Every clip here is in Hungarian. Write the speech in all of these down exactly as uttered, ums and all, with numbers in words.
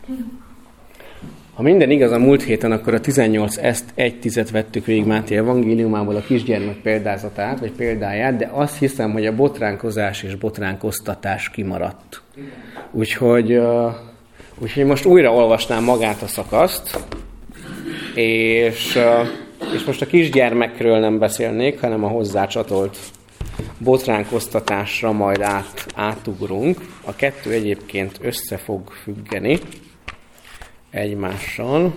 Ha minden igaz a múlt héten, akkor a tizennyolc ezt egy tizet vettük végig Máté evangéliumából, a kisgyermek példázatát, vagy példáját, de azt hiszem, hogy a botránkozás és botránkoztatás kimaradt. Úgyhogy, uh, úgyhogy most újra olvasnám magát a szakaszt, és, uh, és most a kisgyermekről nem beszélnék, hanem a hozzácsatolt botránkoztatásra majd át, átugrunk. A kettő egyébként össze fog függeni egymással.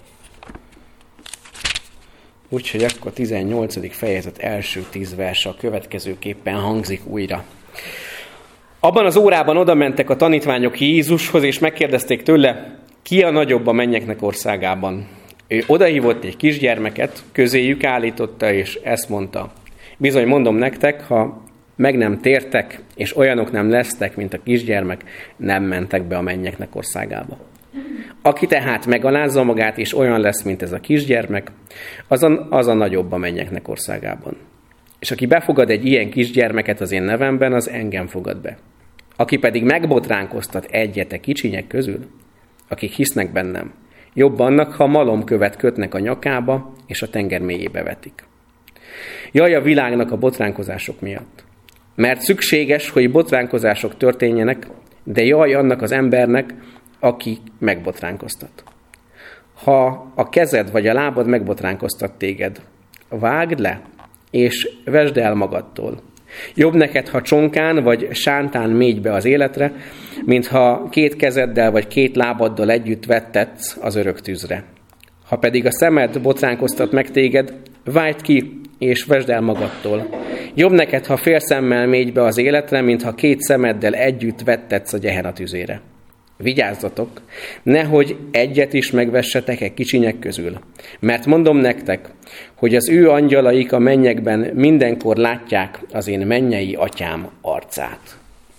Úgyhogy akkor tizennyolcadik fejezet első tíz verse a következőképpen hangzik újra. Abban az órában odamentek a tanítványok Jézushoz, és megkérdezték tőle, ki a nagyobb a mennyeknek országában. Ő odahívott egy kisgyermeket, közéjük állította, és ezt mondta. Bizony mondom nektek, ha meg nem tértek, és olyanok nem lesztek, mint a kisgyermek, nem mentek be a mennyeknek országába. Aki tehát megalázza magát, és olyan lesz, mint ez a kisgyermek, az a, az a nagyobb a mennyeknek országában. És aki befogad egy ilyen kisgyermeket az én nevemben, az engem fogad be. Aki pedig megbotránkoztat egyet a kicsinyek közül, akik hisznek bennem, jobb annak, ha malomkövet kötnek a nyakába, és a tenger mélyébe vetik. Jaj a világnak a botránkozások miatt. Mert szükséges, hogy botránkozások történjenek, de jaj annak az embernek, aki megbotránkoztat. Ha a kezed vagy a lábad megbotránkoztat téged, vágd le, és vesd el magadtól. Jobb neked, ha csonkán vagy sántán mégy be az életre, mint ha két kezeddel vagy két lábaddal együtt vettetsz az örök tűzre. Ha pedig a szemed botránkoztat meg téged, vágd ki, és vesd el magadtól. Jobb neked, ha fél szemmel mégy be az életre, mint ha két szemeddel együtt vettetsz a gyehena tüzére. Vigyázzatok, nehogy egyet is megvessetek egy kicsinyek közül. Mert mondom nektek, hogy az ő angyalaik a mennyekben mindenkor látják az én mennyei atyám arcát.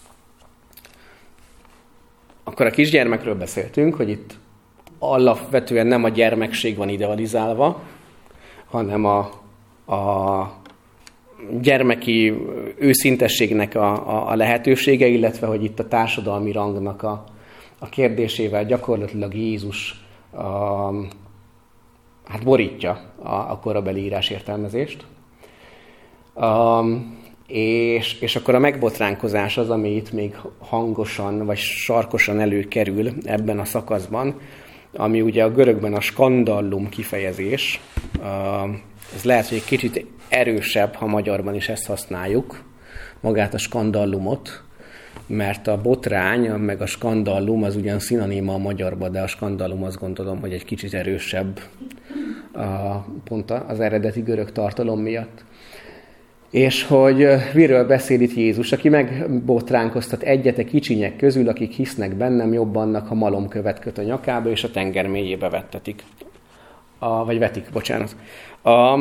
Akkor a kisgyermekről beszéltünk, hogy itt alapvetően nem a gyermekség van idealizálva, hanem a, a gyermeki őszintességnek a, a, a lehetősége, illetve hogy itt a társadalmi rangnak a A kérdésével gyakorlatilag Jézus a, hát borítja a, a korabeli írás értelmezést. A, és, és akkor a megbotránkozás az, ami itt még hangosan vagy sarkosan előkerül ebben a szakaszban, ami ugye a görögben a skandallum kifejezés. A, ez lehet, hogy egy kicsit erősebb, ha magyarban is ezt használjuk, magát a skandallumot, mert a botrány, meg a skandallum az ugyan szinoníma a magyarban, de a skandallum azt gondolom, hogy egy kicsit erősebb a, pont az eredeti görög tartalom miatt. És hogy miről beszél itt Jézus, aki megbotránkoztat egyet a kicsinyek közül, akik hisznek bennem, jobb annak, ha malomkövet köt a nyakába, és a tenger mélyébe vettetik. A, vagy vetik, bocsánat. A,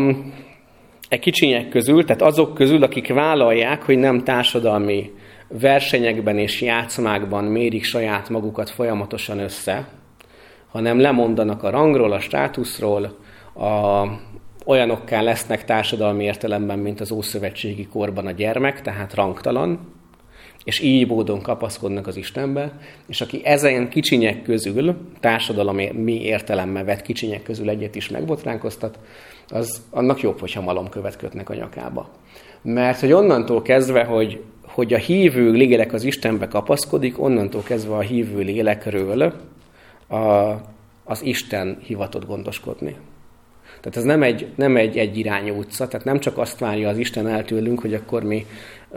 e kicsinyek közül, tehát azok közül, akik vállalják, hogy nem társadalmi versenyekben és játszmákban mérik saját magukat folyamatosan össze, hanem lemondanak a rangról, a státuszról, a, olyanokká lesznek társadalmi értelemben, mint az ószövetségi korban a gyermek, tehát rangtalan, és így módon kapaszkodnak az Istenbe, és aki ezen kicsinyek közül, társadalmi mi értelemmel vett kicsinyek közül egyet is megbotránkoztat, az annak jobb, hogyha malomkövet kötnek a nyakába. Mert hogy onnantól kezdve, hogy hogy a hívő lélek az Istenbe kapaszkodik, onnantól kezdve a hívő lélekről a, az Isten hivatott gondoskodni. Tehát ez nem egy, nem egy egyirányú utca, tehát nem csak azt várja az Isten el tőlünk, hogy akkor mi uh,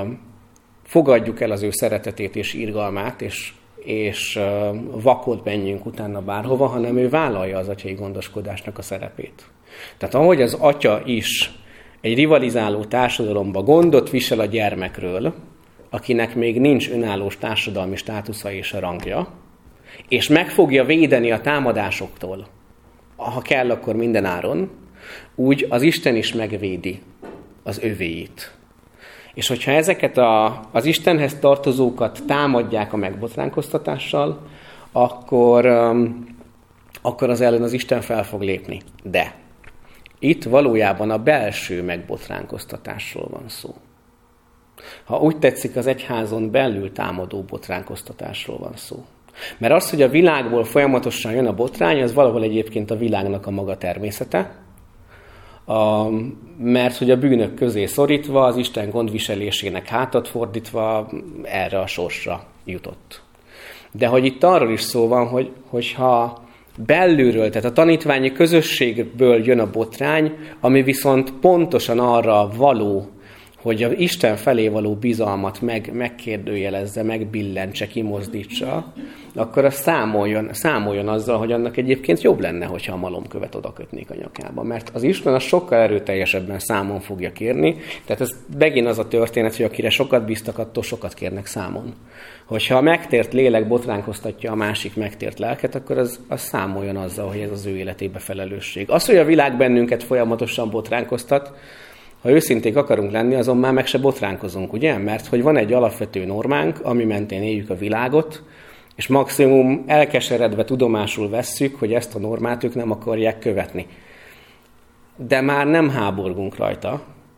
fogadjuk el az ő szeretetét és irgalmát, és, és uh, vakot menjünk utána bárhova, hanem ő vállalja az atyai gondoskodásnak a szerepét. Tehát ahogy az atya is egy rivalizáló társadalomba gondot visel a gyermekről, akinek még nincs önállós társadalmi státusza és a rangja, és meg fogja védeni a támadásoktól, ha kell, akkor minden áron, úgy az Isten is megvédi az övéit. És hogyha ezeket a, az Istenhez tartozókat támadják a megbotránkoztatással, akkor, um, akkor az ellen az Isten fel fog lépni. De itt valójában a belső megbotránkoztatásról van szó. Ha úgy tetszik, az egyházon belül támadó botránkoztatásról van szó. Mert az, hogy a világból folyamatosan jön a botrány, az valahol egyébként a világnak a maga természete. A, mert hogy a bűnök közé szorítva, az Isten gondviselésének hátat fordítva erre a sorsra jutott. De hogy itt arról is szó van, hogy, hogyha belülről, tehát a tanítványi közösségből jön a botrány, ami viszont pontosan arra való, hogy az Isten felé való bizalmat meg, megkérdőjelezze, megbillentse, kimozdítsa, akkor az számoljon, számoljon azzal, hogy annak egyébként jobb lenne, hogyha a malomkövet oda kötnék a nyakába. Mert az Isten az sokkal erőteljesebben számon fogja kérni. Tehát ez megint az a történet, hogy akire sokat bíztak, attól sokat kérnek számon. Hogyha a megtért lélek botránkoztatja a másik megtért lelket, akkor az, az számoljon azzal, hogy ez az ő életébe felelősség. Az, hogy a világ bennünket folyamatosan botránkoztat, ha őszinték akarunk lenni, azon már meg se botránkozunk, ugye? Mert hogy van egy alapvető normánk, ami mentén éljük a világot, és maximum elkeseredve tudomásul vesszük, hogy ezt a normát ők nem akarják követni. De már nem háborgunk rajta.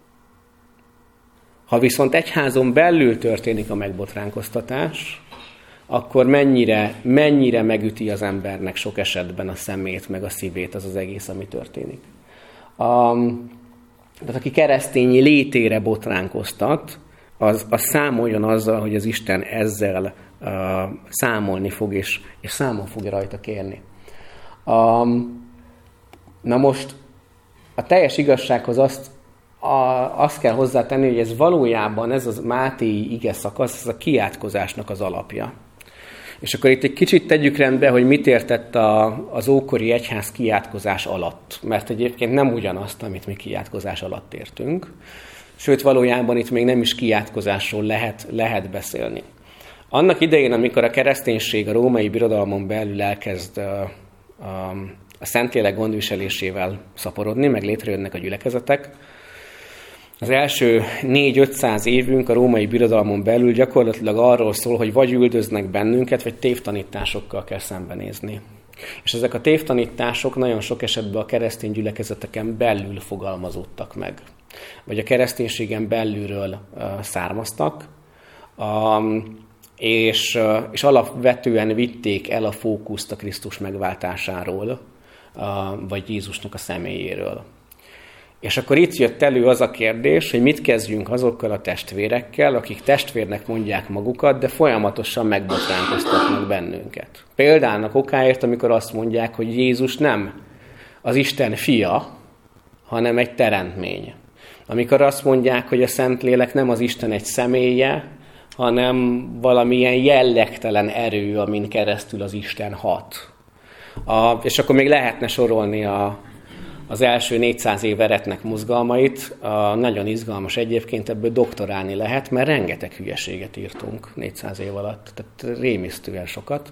Ha viszont egyházon belül történik a megbotránkoztatás, akkor mennyire, mennyire megüti az embernek sok esetben a szemét, meg a szívét az az egész, ami történik. Um, Tehát aki keresztényi létére botránkoztat, az, az számoljon azzal, hogy az Isten ezzel uh, számolni fog, és, és számon fogja rajta kérni. Um, na most a teljes igazsághoz azt, a, azt kell hozzátenni, hogy ez valójában, ez az Mátéi ige szakasz, ez a kiátkozásnak az alapja. És akkor itt egy kicsit tegyük rendbe, hogy mit értett a, az ókori egyház kiátkozás alatt. Mert egyébként nem ugyanazt, amit mi kiátkozás alatt értünk. Sőt, valójában itt még nem is kiátkozásról lehet, lehet beszélni. Annak idején, amikor a kereszténység a római birodalmon belül elkezd a, a, a Szentlélek gondviselésével szaporodni, meg létrejönnek a gyülekezetek, az első négy-ötszáz évünk a római birodalmon belül gyakorlatilag arról szól, hogy vagy üldöznek bennünket, vagy tévtanításokkal kell szembenézni. És ezek a tévtanítások nagyon sok esetben a keresztény gyülekezeteken belül fogalmazódtak meg. Vagy a kereszténységen belülről uh, származtak, um, és, uh, és alapvetően vitték el a fókuszt a Krisztus megváltásáról, uh, vagy Jézusnak a személyéről. És akkor itt jött elő az a kérdés, hogy mit kezdjünk azokkal a testvérekkel, akik testvérnek mondják magukat, de folyamatosan megbotránkoztatnak bennünket. Példának okáért, amikor azt mondják, hogy Jézus nem az Isten fia, hanem egy teremtmény. Amikor azt mondják, hogy a Szentlélek nem az Isten egy személye, hanem valamilyen jellegtelen erő, amin keresztül az Isten hat. A, és akkor még lehetne sorolni a az első négyszáz év eretnek mozgalmait, a, nagyon izgalmas egyébként, ebből doktorálni lehet, mert rengeteg hülyeséget írtunk négyszáz év alatt, tehát rémisztően sokat.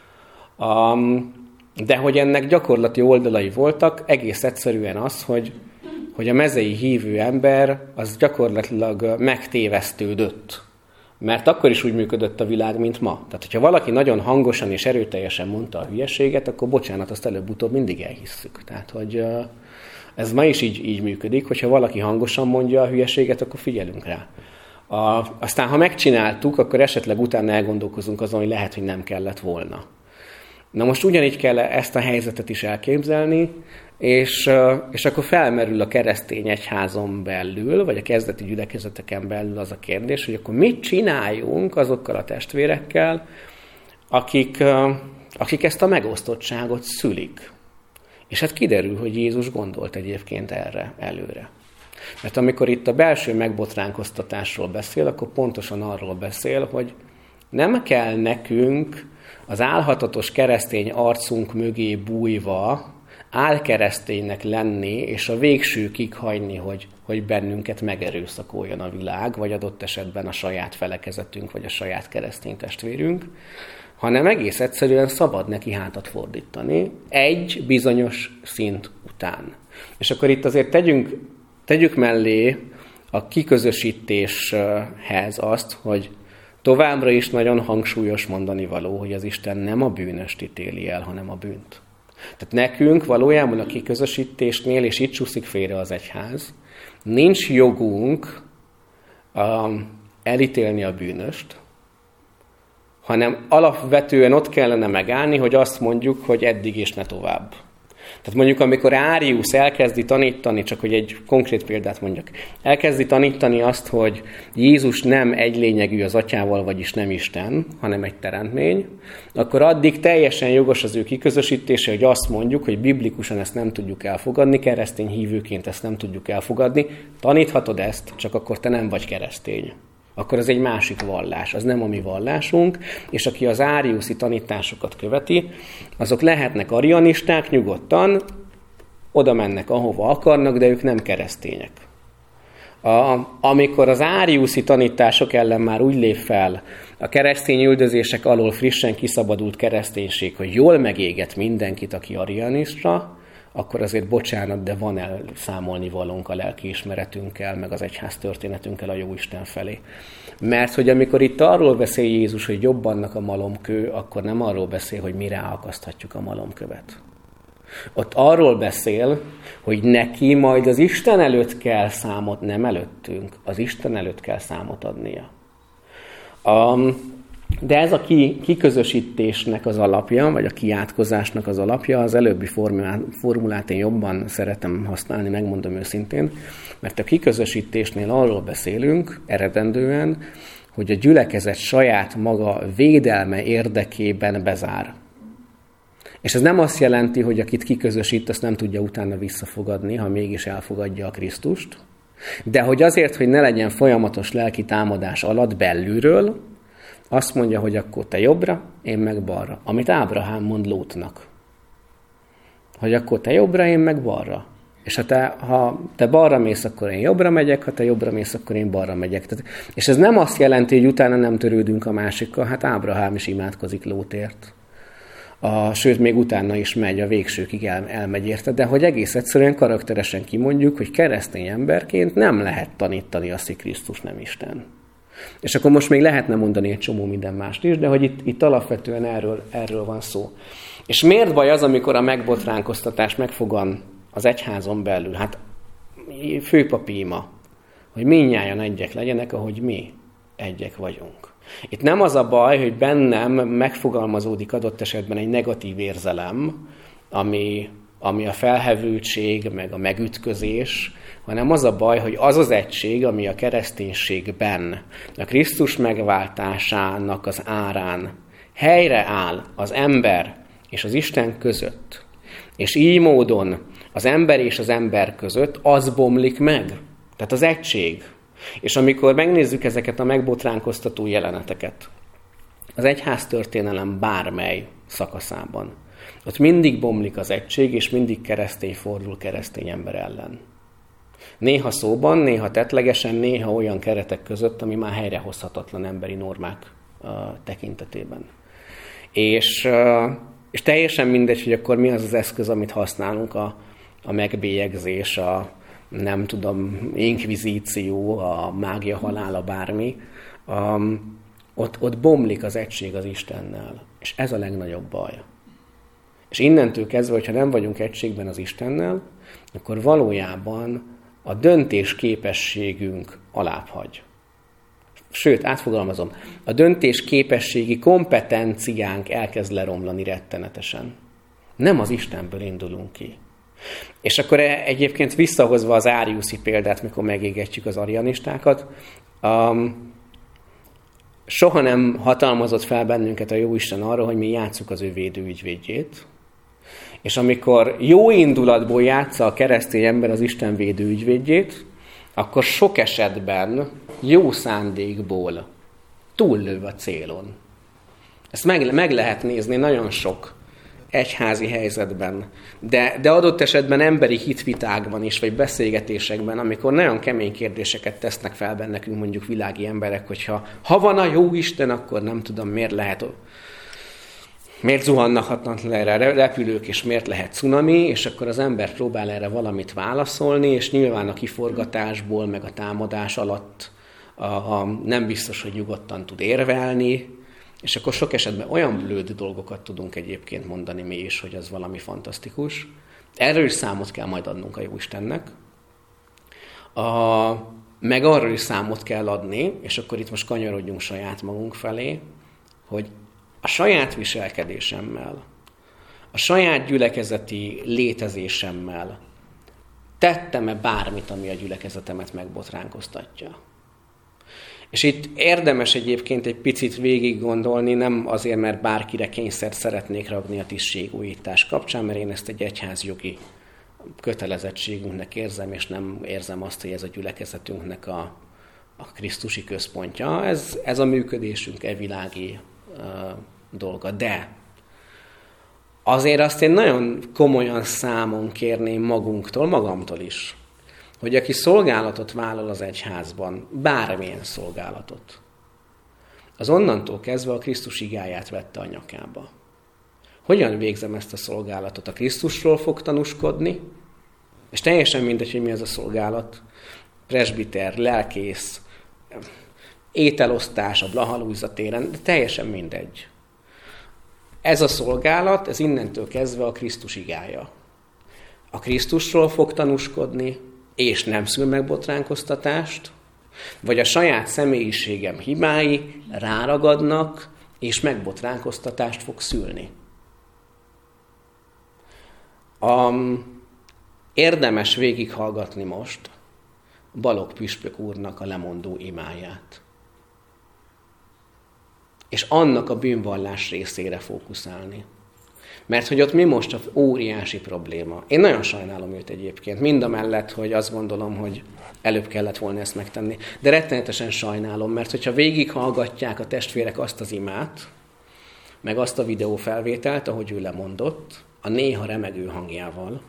Um, de hogy ennek gyakorlati oldalai voltak, egész egyszerűen az, hogy, hogy a mezei hívő ember az gyakorlatilag megtévesztődött. Mert akkor is úgy működött a világ, mint ma. Tehát, hogyha valaki nagyon hangosan és erőteljesen mondta a hülyeséget, akkor bocsánat, azt előbb-utóbb mindig elhisszük. Tehát, hogy ez ma is így, így működik, hogyha valaki hangosan mondja a hülyeséget, akkor figyelünk rá. A, aztán, ha megcsináltuk, akkor esetleg utána elgondolkozunk azon, hogy lehet, hogy nem kellett volna. Na most ugyanígy kell ezt a helyzetet is elképzelni, és, és akkor felmerül a keresztény egyházon belül, vagy a kezdeti gyülekezeteken belül az a kérdés, hogy akkor mit csináljunk azokkal a testvérekkel, akik, akik ezt a megosztottságot szülik. És hát kiderül, hogy Jézus gondolt egyébként erre előre. Mert amikor itt a belső megbotránkoztatásról beszél, akkor pontosan arról beszél, hogy nem kell nekünk az álhatatos keresztény arcunk mögé bújva álkereszténynek lenni, és a végsőkig hagyni, hogy, hogy bennünket megerőszakoljon a világ, vagy adott esetben a saját felekezetünk, vagy a saját keresztény testvérünk, hanem egész egyszerűen szabad neki hátat fordítani egy bizonyos szint után. És akkor itt azért tegyünk, tegyük mellé a kiközösítéshez azt, hogy továbbra is nagyon hangsúlyos mondani való, hogy az Isten nem a bűnöst ítéli el, hanem a bűnt. Tehát nekünk valójában a kiközösítésnél, és itt csúszik félre az egyház, nincs jogunk um, elítélni a bűnöst, hanem alapvetően ott kellene megállni, hogy azt mondjuk, hogy eddig és ne tovább. Tehát mondjuk, amikor Áriusz elkezdi tanítani, csak hogy egy konkrét példát mondjak, elkezdi tanítani azt, hogy Jézus nem egy lényegű az atyával, vagyis nem Isten, hanem egy teremtmény, akkor addig teljesen jogos az ő kiközösítése, hogy azt mondjuk, hogy biblikusan ezt nem tudjuk elfogadni, keresztény hívőként ezt nem tudjuk elfogadni, taníthatod ezt, csak akkor te nem vagy keresztény. Akkor az egy másik vallás, az nem a mi vallásunk, és aki az áriuszi tanításokat követi, azok lehetnek arianisták nyugodtan, oda mennek, ahova akarnak, de ők nem keresztények. A, amikor az áriuszi tanítások ellen már úgy lép fel a keresztény üldözések alól frissen kiszabadult kereszténység, hogy jól megéget mindenkit, aki arianista, akkor azért bocsánat, de van elszámolni valónk a lelkiismeretünkkel, meg az egyház történetünkkel a Jóisten felé. Mert hogy amikor itt arról beszél Jézus, hogy jobb annak a malomkő, akkor nem arról beszél, hogy mire akaszthatjuk a malomkövet. Ott arról beszél, hogy neki majd az Isten előtt kell számot, nem előttünk, az Isten előtt kell számot adnia. Um, De ez a kiközösítésnek az alapja, vagy a kiátkozásnak az alapja, az előbbi formulát, formulát én jobban szeretem használni, megmondom őszintén, mert a kiközösítésnél arról beszélünk eredendően, hogy a gyülekezet saját maga védelme érdekében bezár. És ez nem azt jelenti, hogy akit kiközösít, azt nem tudja utána visszafogadni, ha mégis elfogadja a Krisztust, de hogy azért, hogy ne legyen folyamatos lelki támadás alatt belülről, azt mondja, hogy akkor te jobbra, én meg balra. Amit Ábrahám mond Lótnak. Hogy akkor te jobbra, én meg balra. És ha te, ha te balra mész, akkor én jobbra megyek, ha te jobbra mész, akkor én balra megyek. Tehát, és ez nem azt jelenti, hogy utána nem törődünk a másikkal. Hát Ábrahám is imádkozik Lótért. A, sőt, még utána is megy, a végsőkig el, elmegy érte. De hogy egész egyszerűen karakteresen kimondjuk, hogy keresztény emberként nem lehet tanítani azt, hogy Krisztus nem Isten. És akkor most még lehetne mondani egy csomó minden mást is, de hogy itt, itt alapvetően erről, erről van szó. És miért baj az, amikor a megbotránkoztatás megfogan az egyházon belül? Hát főpapi ima, hogy mindnyájan egyek legyenek, ahogy mi egyek vagyunk. Itt nem az a baj, hogy bennem megfogalmazódik adott esetben egy negatív érzelem, ami, ami a felhevültség, meg a megütközés, hanem az a baj, hogy az az egység, ami a kereszténységben, a Krisztus megváltásának az árán helyre áll az ember és az Isten között, és így módon az ember és az ember között az bomlik meg. Tehát az egység. És amikor megnézzük ezeket a megbotránkoztató jeleneteket, az egyháztörténelem bármely szakaszában, ott mindig bomlik az egység, és mindig keresztény fordul keresztény ember ellen. Néha szóban, néha tettlegesen, néha olyan keretek között, ami már helyrehozhatatlan emberi normák uh, tekintetében. És, uh, és teljesen mindegy, hogy akkor mi az az eszköz, amit használunk, a, a megbélyegzés, a nem tudom, inkvizíció, a mágia halála, bármi. Um, ott, ott bomlik az egység az Istennel. És ez a legnagyobb baj. És innentől kezdve, hogyha nem vagyunk egységben az Istennel, akkor valójában a döntés képességünk alábbhagy. Sőt, átfogalmazom, a döntés képességi kompetenciánk elkezd leromlani rettenetesen. Nem az Istenből indulunk ki. És akkor egyébként visszahozva az áriuszi példát, mikor megégetjük az arianistákat, um, soha nem hatalmazott fel bennünket a Jóisten arra, hogy mi játsszuk az ő védőügyvédjét. És amikor jó indulatból játsza a keresztény ember az Isten védőügyvédjét, akkor sok esetben jó szándékból túllöv a célon. Ezt meg, meg lehet nézni nagyon sok egyházi helyzetben, de, de adott esetben emberi hitvitákban is, vagy beszélgetésekben, amikor nagyon kemény kérdéseket tesznek fel bennekünk mondjuk világi emberek, hogyha ha van a jó Isten, akkor nem tudom, miért lehet, miért zuhannak le repülők, és miért lehet cunami, és akkor az ember próbál erre valamit válaszolni, és nyilván a kiforgatásból, meg a támadás alatt a, a, nem biztos, hogy nyugodtan tud érvelni, és akkor sok esetben olyan blőd dolgokat tudunk egyébként mondani mi is, hogy az valami fantasztikus. Erről is számot kell majd adnunk a Jóistennek. A, meg arról is számot kell adni, és akkor itt most kanyarodjunk saját magunk felé, hogy a saját viselkedésemmel, a saját gyülekezeti létezésemmel tettem-e bármit, ami a gyülekezetemet megbotránkoztatja. És itt érdemes egyébként egy picit végig gondolni, nem azért, mert bárkire kényszert szeretnék rakni a tisztségújítás kapcsán, mert én ezt egy egyházjogi kötelezettségünknek érzem, és nem érzem azt, hogy ez a gyülekezetünknek a, a krisztusi központja. Ez, ez a működésünk e világi uh, dolga. De azért azt én nagyon komolyan számon kérném magunktól, magamtól is, hogy aki szolgálatot vállal az egyházban, bármilyen szolgálatot, az onnantól kezdve a Krisztus igáját vette a nyakába. Hogyan végzem ezt a szolgálatot? A Krisztusról fog tanúskodni, és teljesen mindegy, hogy mi ez a szolgálat. Presbiter, lelkész, ételosztás a Blahalújza téren, de teljesen mindegy. Ez a szolgálat, ez innentől kezdve a Krisztus igája. A Krisztusról fog tanúskodni, és nem szül megbotránkoztatást, vagy a saját személyiségem hibái ráragadnak, és megbotránkoztatást fog szülni. Um, érdemes végighallgatni most Balogh püspök úrnak a lemondó imáját. És annak a bűnvallás részére fókuszálni. Mert hogy ott mi most a óriási probléma. Én nagyon sajnálom őt egyébként, mindamellett, hogy azt gondolom, hogy előbb kellett volna ezt megtenni. De rettenetesen sajnálom, mert hogyha végighallgatják a testvérek azt az imát, meg azt a videófelvételt, ahogy ő lemondott, a néha remegő hangjával,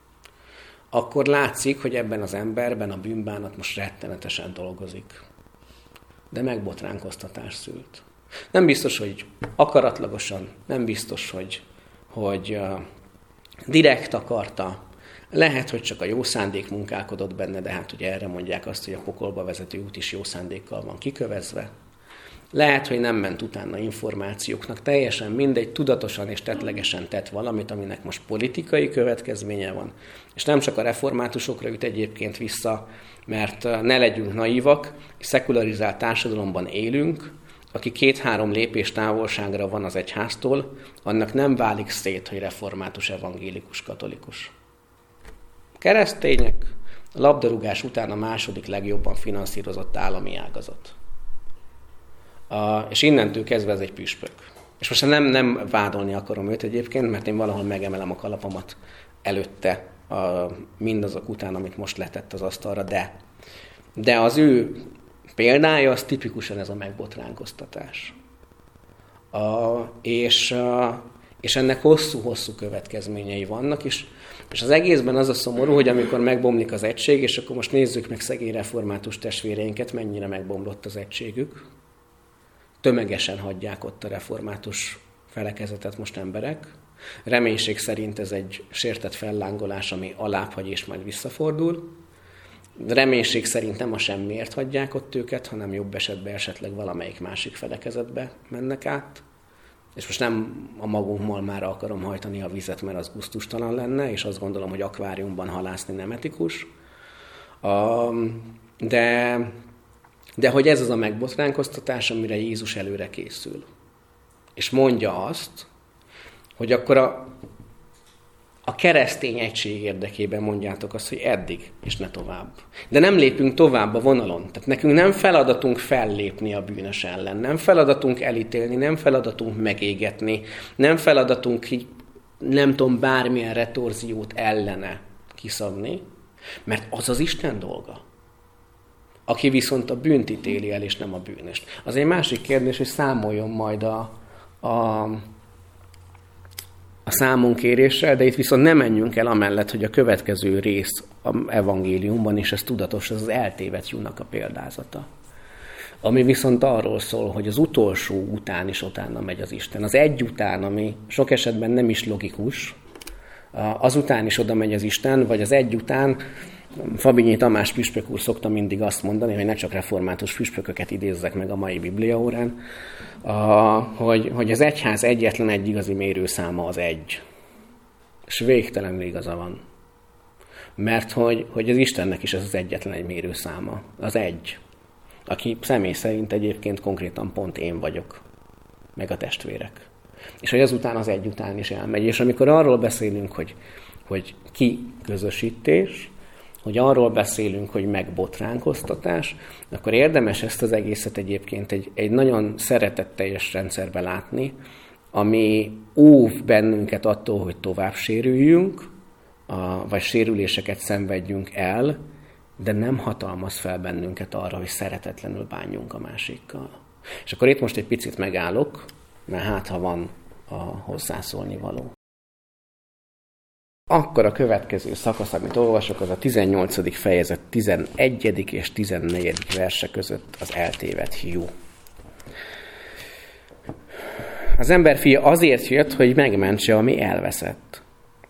akkor látszik, hogy ebben az emberben a bűnbánat most rettenetesen dolgozik. De megbotránkoztatás szült. Nem biztos, hogy akaratlagosan, nem biztos, hogy, hogy uh, direkt akarta. Lehet, hogy csak a jó szándék munkálkodott benne, de hát ugye erre mondják azt, hogy a pokolba vezető út is jó szándékkal van kikövezve. Lehet, hogy nem ment utána információknak, teljesen mindegy, tudatosan és tettlegesen tett valamit, aminek most politikai következménye van. És nem csak a reformátusokra üt egyébként vissza, mert ne legyünk naívak, és szekularizált társadalomban élünk, aki két-három lépés távolságra van az egyháztól, annak nem válik szét, hogy református, evangélikus, katolikus. Keresztények, a labdarúgás után a második legjobban finanszírozott állami ágazat. Uh, és innentől kezdve ez egy püspök. És most nem, nem vádolni akarom őt egyébként, mert én valahol megemelem a kalapomat előtte, uh, mindazok után, amit most letett az asztalra, de, de az ő példája az tipikusan ez a megbotránkoztatás. Uh, és, uh, és ennek hosszú-hosszú következményei vannak, és, és az egészben az a szomorú, hogy amikor megbomlik az egység, és akkor most nézzük meg szegény református testvéreinket, mennyire megbomlott az egységük. Tömegesen hagyják ott a református felekezetet most emberek. Reménység szerint ez egy sértett fellángolás, ami alábbhagy és majd visszafordul. Reménység szerint nem a semmiért hagyják ott őket, hanem jobb esetben esetleg valamelyik másik felekezetbe mennek át. És most nem a magunk malmára akarom hajtani a vizet, mert az gusztustalan lenne, és azt gondolom, hogy akváriumban halászni nem etikus. De... De hogy ez az a megbotránkoztatás, amire Jézus előre készül. És mondja azt, hogy akkor a, a keresztény egység érdekében mondjátok azt, hogy eddig, és ne tovább. De nem lépünk tovább a vonalon. Tehát nekünk nem feladatunk fellépni a bűnös ellen, nem feladatunk elítélni, nem feladatunk megégetni, nem feladatunk, nem tudom, bármilyen retorziót ellene kiszabni, mert az az Isten dolga. Aki viszont a bűnt ítéli el, és nem a bűnöst. Az egy másik kérdés, hogy számoljon majd a, a, a számonkéréssel, de itt viszont nem menjünk el amellett, hogy a következő rész az evangéliumban, és ez tudatos, ez az eltévedt lyuknak a példázata. Ami viszont arról szól, hogy az utolsó után is utána megy az Isten. Az egy után, ami sok esetben nem is logikus, azután is oda megy az Isten, vagy az egy után. Fabinyi Tamás püspök úr szokta mindig azt mondani, hogy ne csak református püspököket idézzek meg a mai bibliaórán, hogy, hogy az egyház egyetlen egy igazi mérőszáma az egy. És végtelenül igaza van. Mert hogy, hogy az Istennek is ez az egyetlen egy mérőszáma. Az egy. Aki személy szerint egyébként konkrétan pont én vagyok. meg a testvérek. És hogy azután az egy után is elmegy. És amikor arról beszélünk, hogy, hogy kiközösítés, hogy arról beszélünk, hogy megbotránkoztatás, akkor érdemes ezt az egészet egyébként egy, egy nagyon szeretetteljes rendszerbe látni, ami óv bennünket attól, hogy tovább sérüljünk, a, vagy sérüléseket szenvedjünk el, de nem hatalmaz fel bennünket arra, hogy szeretetlenül bánjunk a másikkal. És akkor itt most egy picit megállok, mert hát, ha van a hozzászólni való. Akkor a következő szakasz, amit olvasok, az a tizennyolcadik fejezet tizenegyedik és tizennegyedik verse között az eltévedt hiú. Az ember fia azért jött, hogy megmentse, ami elveszett.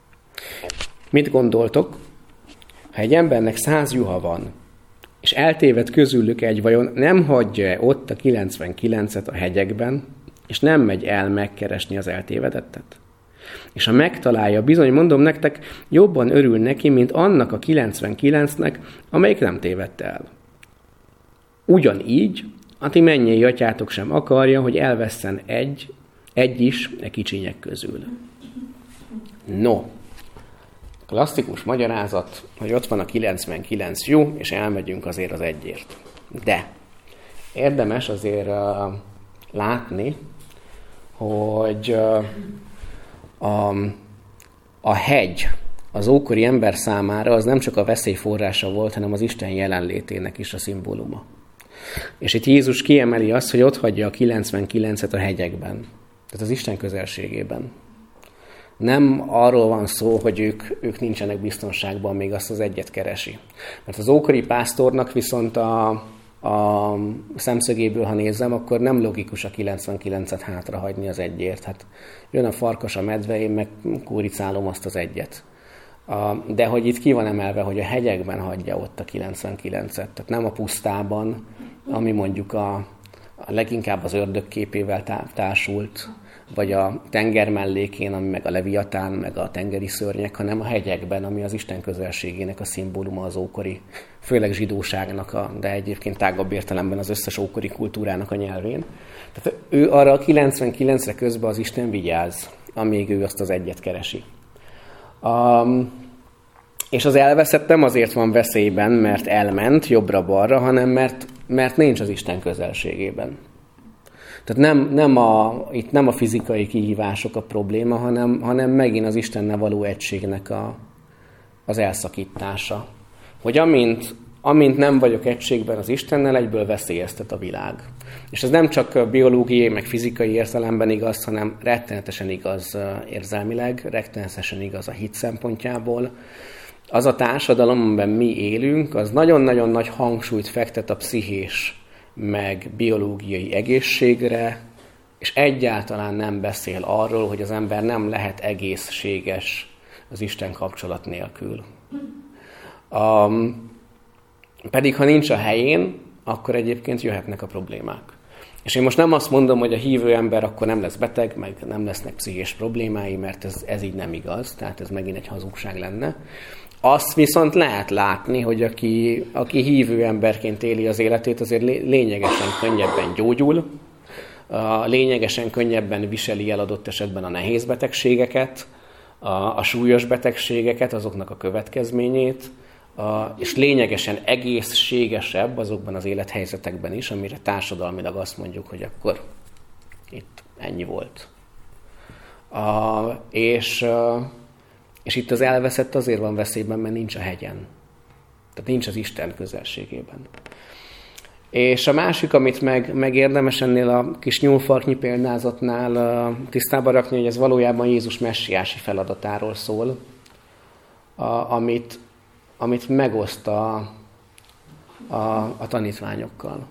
Mit gondoltok? Ha egy embernek száz juha van, és eltéved közülük egy vajon, nem hagyja ott a kilencvenkilencet a hegyekben, és nem megy el megkeresni az eltévedettet? És ha megtalálja, bizony mondom nektek, jobban örül neki, mint annak a kilencvenkilencnek, amelyik nem tévedt el. Ugyanígy, a ti mennyei atyátok sem akarja, hogy elvesszen egy, egy is e kicsinyek közül. No, klasszikus magyarázat, hogy ott van a kilencvenkilenc jó, és elmegyünk azért az egyért. De érdemes azért uh, látni, hogy uh, a, a hegy az ókori ember számára az nem csak a veszély forrása volt, hanem az Isten jelenlétének is a szimbóluma. És itt Jézus kiemeli azt, hogy ott hagyja a kilencvenkilencet a hegyekben, tehát az Isten közelségében. Nem arról van szó, hogy ők, ők nincsenek biztonságban, még azt az egyet keresi. Mert az ókori pásztornak viszont a, a szemszögéből, ha nézem, akkor nem logikus a kilencvenkilencet hátrahagyni az egyért. Hát jön a farkas, a medve, én meg kúricálom azt az egyet. A, de hogy itt ki van emelve, hogy a hegyekben hagyja ott a kilencvenkilencet. Tehát nem a pusztában, ami mondjuk a, a leginkább az ördög képével társult, vagy a tenger mellékén, ami meg a leviatán, meg a tengeri szörnyek, hanem a hegyekben, ami az Isten közelségének a szimbóluma az ókori, főleg zsidóságnak, a, de egyébként tágabb értelemben az összes ókori kultúrának a nyelvén. Tehát ő arra a kilencvenkilencre közben az Isten vigyáz, amíg ő azt az egyet keresi. Um, és az elveszett nem azért van veszélyben, mert elment jobbra-balra, hanem mert, mert nincs az Isten közelségében. Tehát nem, nem a, itt nem a fizikai kihívások a probléma, hanem, hanem megint az Istennel való egységnek a, az elszakítása. Hogy amint, amint nem vagyok egységben az Istennel, egyből veszélyeztet a világ. És ez nem csak biológiai, meg fizikai értelemben igaz, hanem rettenetesen igaz érzelmileg, rettenetesen igaz a hit szempontjából. Az a társadalom, amiben mi élünk, az nagyon-nagyon nagy hangsúlyt fektet a pszichés meg biológiai egészségre, és egyáltalán nem beszél arról, hogy az ember nem lehet egészséges az Isten kapcsolat nélkül. Um, pedig ha nincs a helyén, akkor egyébként jöhetnek a problémák. És én most nem azt mondom, hogy a hívő ember akkor nem lesz beteg, meg nem lesznek pszichés problémái, mert ez, ez így nem igaz, tehát ez megint egy hazugság lenne. Azt viszont lehet látni, hogy aki, aki hívő emberként éli az életét, azért lényegesen könnyebben gyógyul, lényegesen könnyebben viseli el adott esetben a nehéz betegségeket, a, a súlyos betegségeket, azoknak a következményét, a, és lényegesen egészségesebb azokban az élethelyzetekben is, amire társadalmilag azt mondjuk, hogy akkor itt ennyi volt. A, és... És itt az elveszett azért van veszélyben, mert nincs a hegyen. Tehát nincs az Isten közelségében. És a másik, amit meg, meg érdemes ennél a kis nyúlfarknyi példázatnál tisztába rakni, hogy ez valójában Jézus messiási feladatáról szól, a, amit, amit megoszt a, a, a tanítványokkal.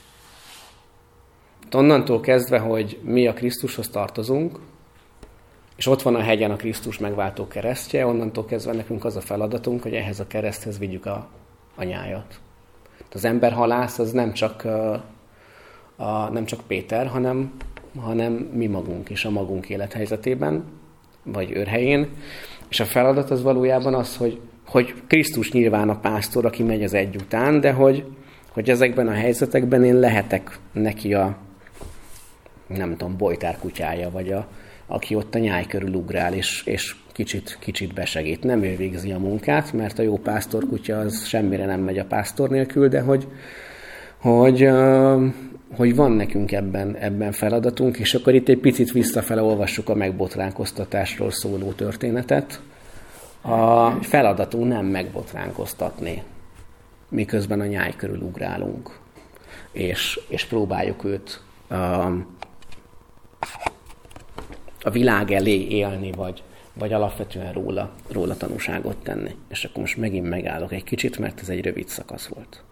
Onnantól kezdve, hogy mi a Krisztushoz tartozunk, és ott van a hegyen a Krisztus megváltó keresztje, onnantól kezdve nekünk az a feladatunk, hogy ehhez a kereszthez vigyük a, a nyájat. Az emberhalász az nem csak, a, a, nem csak Péter, hanem, hanem mi magunk is a magunk élethelyzetében, vagy őrhelyén. És a feladat az valójában az, hogy, hogy Krisztus nyilván a pásztor, aki megy az egy után, de hogy, hogy ezekben a helyzetekben én lehetek neki a nem tudom, bojtár kutyája, vagy a, aki ott a nyáj körül ugrál, és, és kicsit, kicsit besegít. Nem ő végzi a munkát, mert a jó pásztorkutya az semmire nem megy a pásztor nélkül, de hogy, hogy, hogy van nekünk ebben, ebben feladatunk, és akkor itt egy picit visszafele olvassuk a megbotránkoztatásról szóló történetet. A feladatunk nem megbotránkoztatni, miközben a nyáj körül ugrálunk, és, és próbáljuk őt a, a világ elé élni, vagy, vagy alapvetően róla, róla tanúságot tenni. És akkor most megint megállok egy kicsit, mert ez egy rövid szakasz volt.